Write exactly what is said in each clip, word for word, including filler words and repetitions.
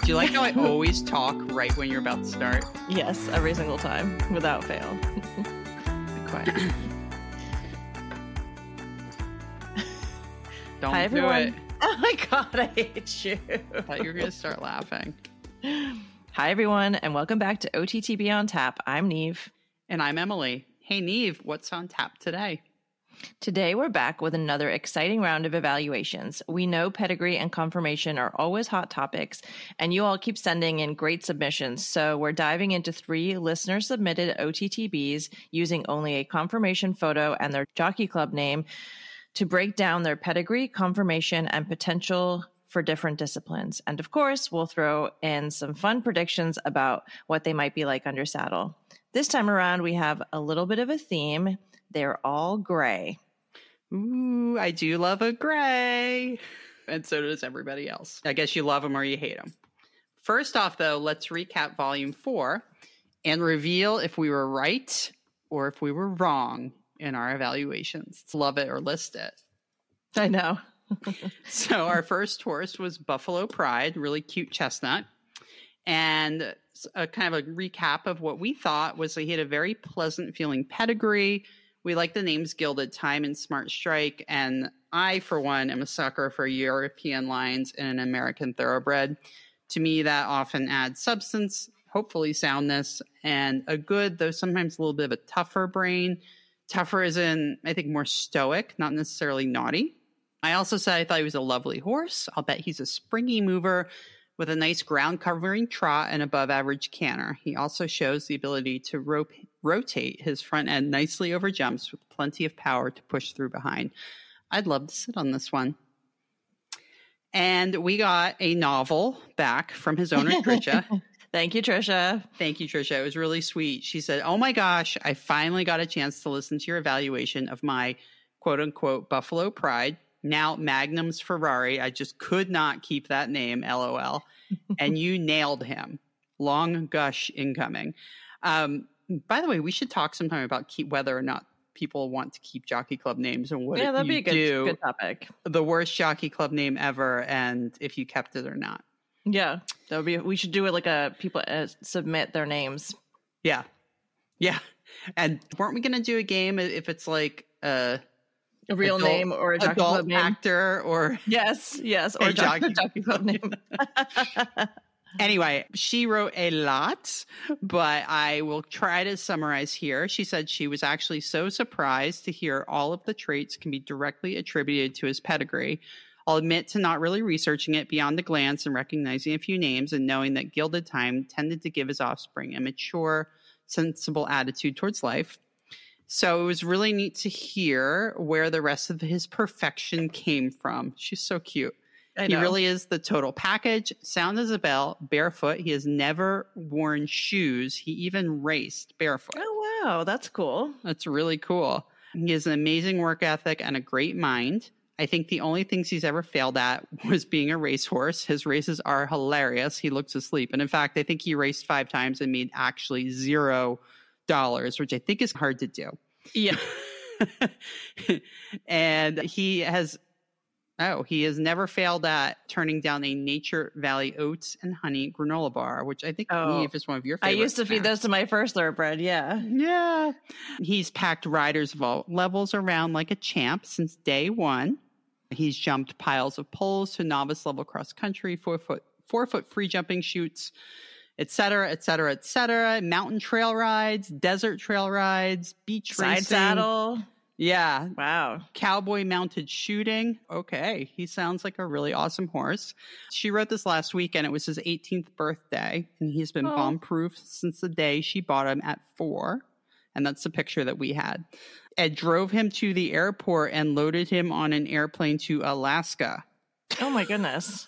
Do you like how I always talk right when you're about to start? Yes, every single time, without fail. Be quiet. Don't Hi, do everyone. it. Oh my god, I hate you. I thought you were going to start laughing. Hi, everyone, and welcome back to O T T B on Tap. I'm Neve. And I'm Emily. Hey, Neve, what's on tap today? Today, we're back with another exciting round of evaluations. We know pedigree and confirmation are always hot topics, and you all keep sending in great submissions. So we're diving into three listener-submitted O T T Bs using only a confirmation photo and their jockey club name to break down their pedigree, confirmation, and potential for different disciplines. And of course, we'll throw in some fun predictions about what they might be like under saddle. This time around, we have a little bit of a theme. They're all gray. Ooh, I do love a gray. And so does everybody else. I guess you love them or you hate them. First off, though, let's recap volume four and reveal if we were right or if we were wrong in our evaluations. Love it or list it. I know. So our first horse was Buffalo Pride, really cute chestnut. And a kind of a recap of what we thought was that he had a very pleasant feeling pedigree. We like the names Gilded Time and Smart Strike. And I, for one, am a sucker for European lines in an American thoroughbred. To me, that often adds substance, hopefully soundness, and a good, though sometimes a little bit of a tougher brain. Tougher as in, I think, more stoic, not necessarily naughty. I also said I thought he was a lovely horse. I'll bet he's a springy mover with a nice ground covering trot and above average canter. He also shows the ability to ro- rotate his front end nicely over jumps with plenty of power to push through behind. I'd love to sit on this one. And we got a novel back from his owner, Trisha. Thank you, Trisha. Thank you, Trisha. It was really sweet. She said, oh my gosh, I finally got a chance to listen to your evaluation of my quote unquote Buffalo Pride. Now Magnum's Ferrari. I just could not keep that name, LOL. And you nailed him. Long gush incoming. Um, by the way, we should talk sometime about keep, whether or not people want to keep jockey club names and what yeah, that'd you be a good, do. good topic. The worst jockey club name ever, and if you kept it or not. Yeah, that would be. We should do it like a people uh, submit their names. Yeah, yeah. And weren't we going to do a game if it's like uh A real adult, name or a jockey adult club name? actor or Yes, yes, or a a jockey, jockey. jockey club name. Anyway, she wrote a lot, but I will try to summarize here. She said she was actually so surprised to hear all of the traits can be directly attributed to his pedigree. I'll admit to not really researching it beyond a glance and recognizing a few names and knowing that Gilded Time tended to give his offspring a mature, sensible attitude towards life. So it was really neat to hear where the rest of his perfection came from. She's so cute. I He know. really is the total package. Sound as a bell, barefoot. He has never worn shoes. He even raced barefoot. Oh, wow. That's cool. That's really cool. He has an amazing work ethic and a great mind. I think the only things he's ever failed at was being a racehorse. His races are hilarious. He looks asleep. And in fact, I think he raced five times and made actually zero dollars, which I think is hard to do. Yeah. And he has, oh, he has never failed at turning down a Nature Valley Oats and Honey granola bar, which I think Oh, Neve is one of your I favorite used to feed snacks. those to my first thoroughbred. Yeah. Yeah. He's packed riders of all levels around like a champ since day one. He's jumped piles of poles to novice level cross country, four foot, four foot free jumping chutes, et cetera, et cetera, et cetera. Mountain trail rides, desert trail rides, beach Side racing. saddle. Yeah. Wow. Cowboy mounted shooting. Okay. He sounds like a really awesome horse. She wrote this last week and it was his eighteenth birthday. And he's been Oh. bomb proof since the day she bought him at four. And that's the picture that we had. Ed drove him to the airport and loaded him on an airplane to Alaska. Oh, my goodness.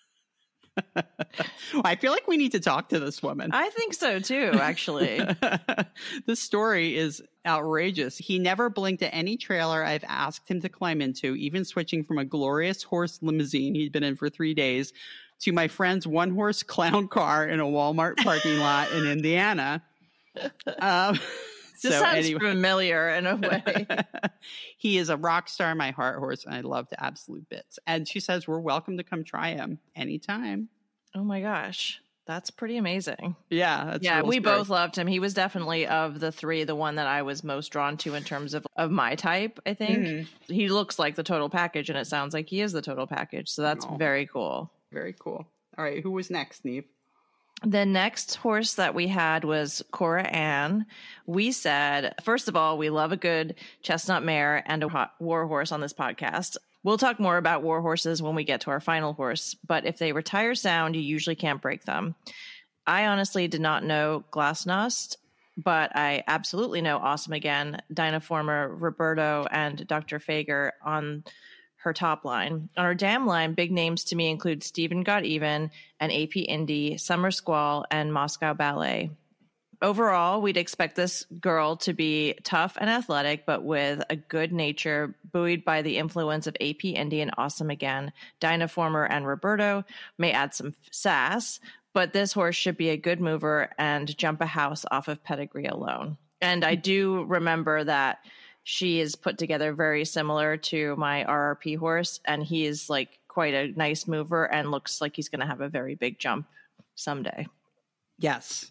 I feel like we need to talk to this woman. I think so, too, actually. This story is outrageous. He never blinked at any trailer I've asked him to climb into, even switching from a glorious horse limousine he'd been in for three days to my friend's one-horse clown car in a Walmart parking lot in Indiana. Um, This so sounds anyway. familiar in a way. He is a rock star, my heart horse, and I love to absolute bits. And she says we're welcome to come try him anytime. Oh my gosh. That's pretty amazing. Yeah. That's yeah, we story. both loved him. He was definitely of the three, the one that I was most drawn to in terms of, of my type, I think. Mm-hmm. He looks like the total package, and it sounds like he is the total package. So that's oh, very cool. Very cool. All right. Who was next, Neve? The next horse that we had was Cora Ann. We said, first of all, we love a good chestnut mare and a hot war horse on this podcast. We'll talk more about war horses when we get to our final horse, but if they retire sound, you usually can't break them. I honestly did not know Glasnost, but I absolutely know Awesome Again, Dynaformer, Roberto, and Doctor Fager on her top line. On her dam line, big names to me include Stephen Got Even and A P Indy, Summer Squall, and Moscow Ballet. Overall, we'd expect this girl to be tough and athletic, but with a good nature, buoyed by the influence of A P Indy and Awesome Again. Dynaformer and Roberto may add some sass, but this horse should be a good mover and jump a house off of pedigree alone. And I do remember that she is put together very similar to my R R P horse, and he is like quite a nice mover and looks like he's going to have a very big jump someday. Yes.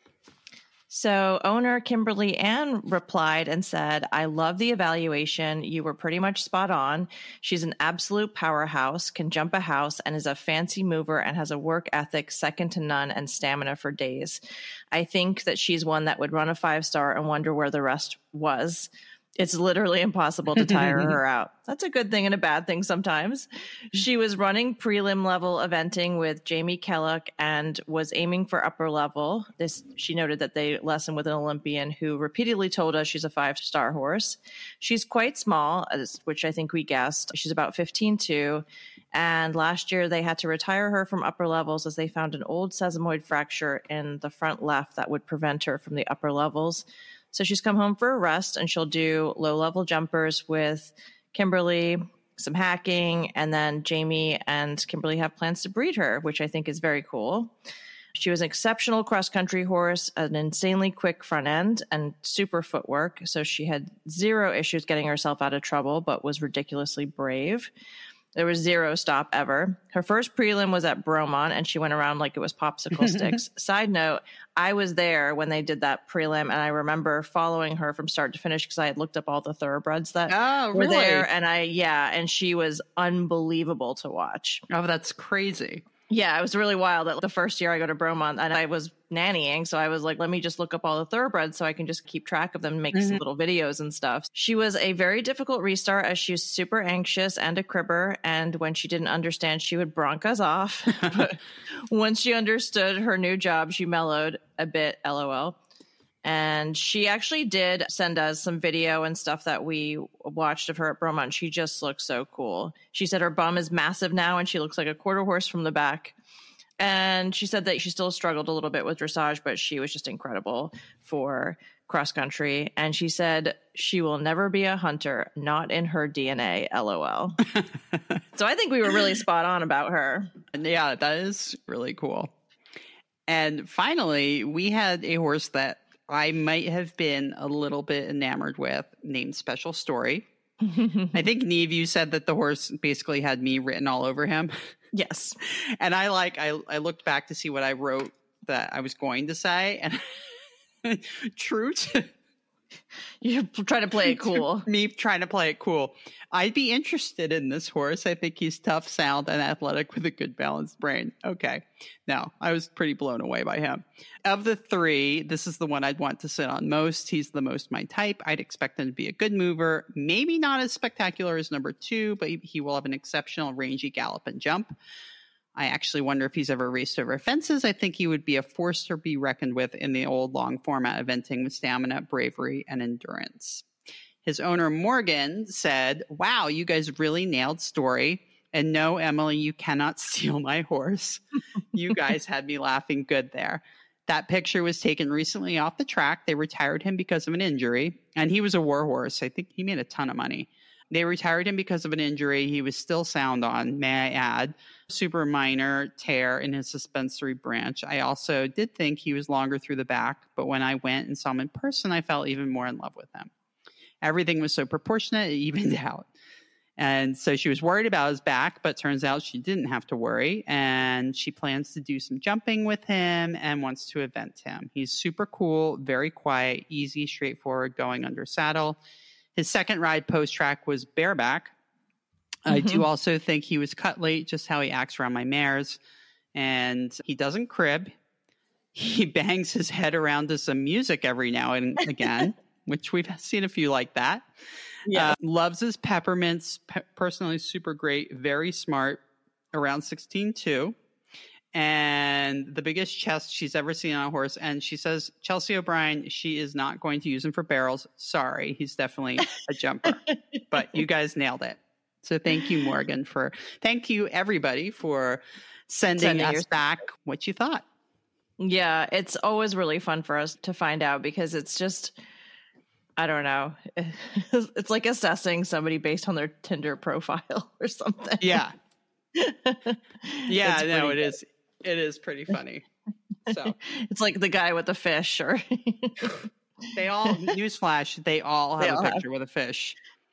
So owner Kimberly Ann replied and said, I love the evaluation. You were pretty much spot on. She's an absolute powerhouse, can jump a house, and is a fancy mover and has a work ethic second to none and stamina for days. I think that she's one that would run a five-star and wonder where the rest was. It's literally impossible to tire her out. That's a good thing and a bad thing sometimes. She was running prelim level eventing with Jamie Kellock and was aiming for upper level. This, she noted that they lesson with an Olympian who repeatedly told us she's a five-star horse. She's quite small, which I think we guessed. She's about fifteen two. And last year they had to retire her from upper levels as they found an old sesamoid fracture in the front left that would prevent her from the upper levels. So she's come home for a rest, and she'll do low-level jumpers with Kimberly, some hacking, and then Jamie and Kimberly have plans to breed her, which I think is very cool. She was an exceptional cross-country horse, an insanely quick front end, and super footwork. So she had zero issues getting herself out of trouble, but was ridiculously brave. There was zero stop ever. Her first prelim was at Bromont, and she went around like it was popsicle sticks. Side note, I was there when they did that prelim, and I remember following her from start to finish because I had looked up all the thoroughbreds that oh, were really? there. And I, yeah, and she was unbelievable to watch. Oh, that's crazy. Yeah, it was really wild. That the first year I go to Bromont, and I was nannying, so I was like, let me just look up all the thoroughbreds so I can just keep track of them and make mm-hmm. some little videos and stuff. She was a very difficult restart as she was super anxious and a cribber, and when she didn't understand, she would bronc us off. But once she understood her new job, she mellowed a bit, LOL. And she actually did send us some video and stuff that we watched of her at Bromont. She just looks so cool. She said her bum is massive now and she looks like a quarter horse from the back. And she said that she still struggled a little bit with dressage, but she was just incredible for cross country. And she said she will never be a hunter, not in her D N A, LOL. So I think we were really spot on about her. Yeah, that is really cool. And finally, we had a horse that I might have been a little bit enamored with, named Special Story. I think, Neve, you said that the horse basically had me written all over him. Yes. And I like, I, I looked back to see what I wrote that I was going to say. And true to... You're trying to play it cool. Me trying to play it cool. I'd be interested in this horse. I think he's tough, sound, and athletic with a good balanced brain. Okay. No, I was pretty blown away by him. Of the three, this is the one I'd want to sit on most. He's the most my type. I'd expect him to be a good mover. Maybe not as spectacular as number two, but he will have an exceptional rangy gallop and jump. I actually wonder if he's ever raced over fences. I think he would be a force to be reckoned with in the old long format eventing with stamina, bravery, and endurance. His owner, Morgan, said, wow, you guys really nailed Story. And no, Emily, you cannot steal my horse. You guys had me laughing good there. That picture was taken recently off the track. They retired him because of an injury. And he was a war horse. I think he made a ton of money. They retired him because of an injury he was still sound on, may I add. Super minor tear in his suspensory branch. I also did think he was longer through the back, but when I went and saw him in person, I fell even more in love with him. Everything was so proportionate, it evened out. And so she was worried about his back, but turns out she didn't have to worry. And she plans to do some jumping with him and wants to event him. He's super cool, very quiet, easy, straightforward, going under saddle. His second ride post-track was bareback. Mm-hmm. I do also think he was cut late, just how he acts around my mares. And he doesn't crib. He bangs his head around to some music every now and again, which we've seen a few like that. Yeah. Uh, loves his peppermints. Pe- personally, super great. Very smart. Around sixteen too. And the biggest chest she's ever seen on a horse. And she says, Chelsea O'Brien, she is not going to use him for barrels. Sorry. He's definitely a jumper. But you guys nailed it. So thank you, Morgan, for thank you, everybody, for sending, sending us your- back what you thought. Yeah, it's always really fun for us to find out because it's just, I don't know. It's like assessing somebody based on their Tinder profile or something. Yeah. Yeah, no, it good. is. It is pretty funny. So it's like the guy with the fish or they all, newsflash, they all have they all a picture have. with a fish.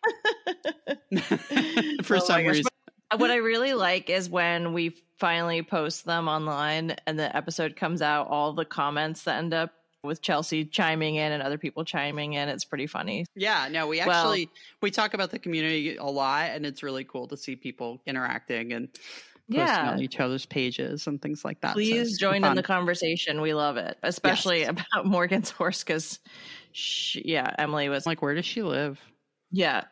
For oh some reason. What I really like is when we finally post them online and the episode comes out, all the comments that end up with Chelsea chiming in and other people chiming in. It's pretty funny. Yeah, no, we actually, well, we talk about the community a lot and it's really cool to see people interacting and posting yeah. on each other's pages and things like that. Please so join fun. in the conversation. We love it, especially yes. about Morgan's horse because, yeah, Emily was like, where does she live? Yeah.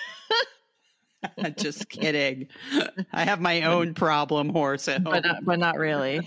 Just kidding. I have my own problem horse at home. But not, but not really.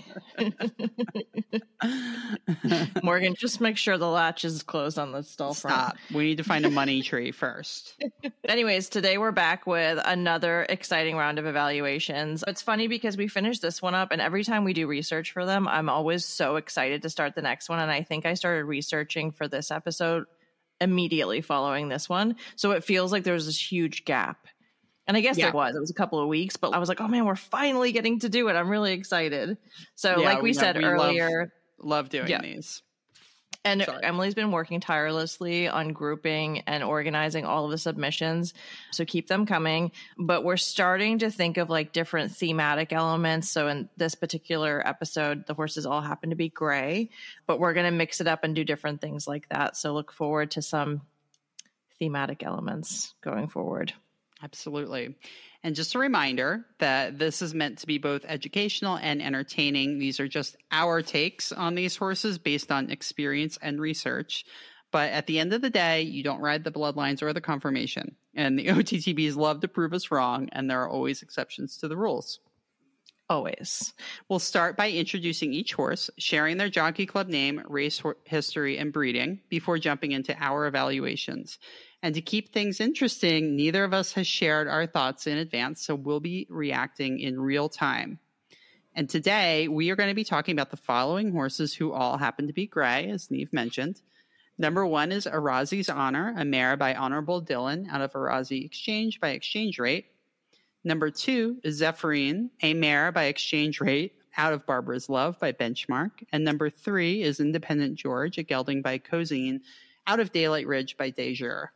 Morgan, just make sure the latch is closed on the stall front. Stop. We need to find a money tree first. Anyways, today we're back with another exciting round of evaluations. It's funny because we finished this one up and every time we do research for them, I'm always so excited to start the next one. And I think I started researching for this episode immediately following this one. So it feels like there's this huge gap. And I guess yeah. there was. It was a couple of weeks, but I was like, oh man, we're finally getting to do it. I'm really excited. So yeah, like we, we said we earlier. Love, love doing yeah. these. And Sorry. Emily's been working tirelessly on grouping and organizing all of the submissions. So keep them coming. But we're starting to think of like different thematic elements. So in this particular episode, the horses all happen to be gray, but we're going to mix it up and do different things like that. So look forward to some thematic elements going forward. Absolutely. And just a reminder that this is meant to be both educational and entertaining. These are just our takes on these horses based on experience and research. But at the end of the day, you don't ride the bloodlines or the conformation. And the O T T Bs love to prove us wrong, and there are always exceptions to the rules. Always. We'll start by introducing each horse, sharing their Jockey Club name, race history, and breeding before jumping into our evaluations. And to keep things interesting, neither of us has shared our thoughts in advance, so we'll be reacting in real time. And today, we are going to be talking about the following horses who all happen to be gray, as Neve mentioned. Number one is Arazi's Honor, a mare by Honorable Dylan out of Arazi Exchange by Exchange Rate. Number two is Zephyrine, a mare by Exchange Rate out of Barbara's Love by Benchmark. And number three is Independent George, a gelding by Cozine out of Daylight Ridge by Dejure.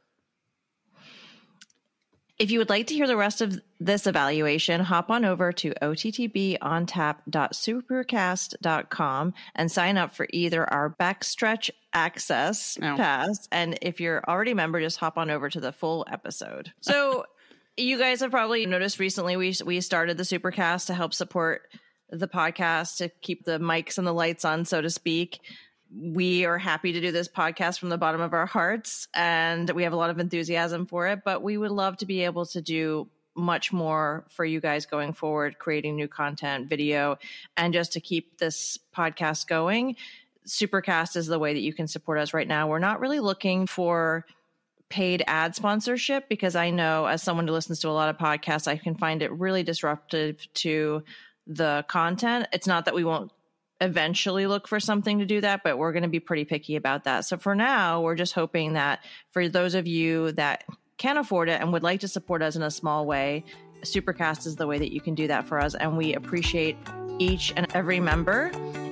If you would like to hear the rest of this evaluation, hop on over to o t t b on tap dot supercast dot com and sign up for either our backstretch access oh. pass. And if you're already a member, just hop on over to the full episode. So you guys have probably noticed recently we we started the Supercast to help support the podcast, to keep the mics and the lights on, so to speak. We are happy to do this podcast from the bottom of our hearts, and we have a lot of enthusiasm for it, but we would love to be able to do much more for you guys going forward, creating new content, video, and just to keep this podcast going. Supercast is the way that you can support us right now. We're not really looking for paid ad sponsorship because I know as someone who listens to a lot of podcasts, I can find it really disruptive to the content. It's not that we won't eventually look for something to do that, but we're going to be pretty picky about that. So for now, we're just hoping that for those of you that can afford it and would like to support us in a small way, Supercast is the way that you can do that for us. And we appreciate each and every member.